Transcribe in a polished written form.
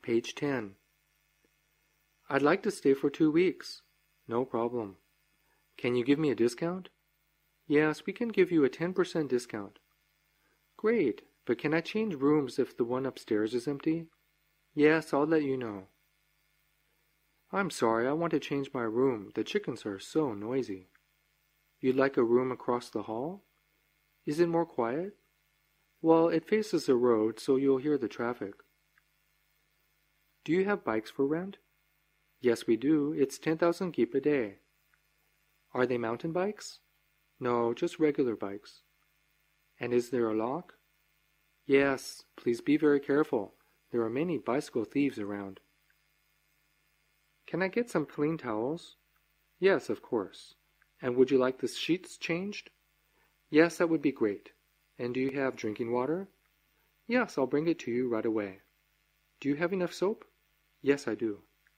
Page 10. I'd like to stay for 2 weeks. No problem. Can you give me a discount? Yes, we can give you a 10% discount. Great, but can I change rooms if the one upstairs is empty? Yes, I'll let you know. I'm sorry, I want to change my room. The chickens are so noisy. You'd like a room across the hall? Is it more quiet? Well, it faces a road, so you'll hear the traffic. Do you have bikes for rent? Yes, we do. It's 10,000 kip a day. Are they mountain bikes? No, just regular bikes. And is there a lock? Yes, please be very careful. There are many bicycle thieves around. Can I get some clean towels? Yes, of course. And would you like the sheets changed? Yes, that would be great. And do you have drinking water? Yes, I'll bring it to you right away. Do you have enough soap? Yes, I do.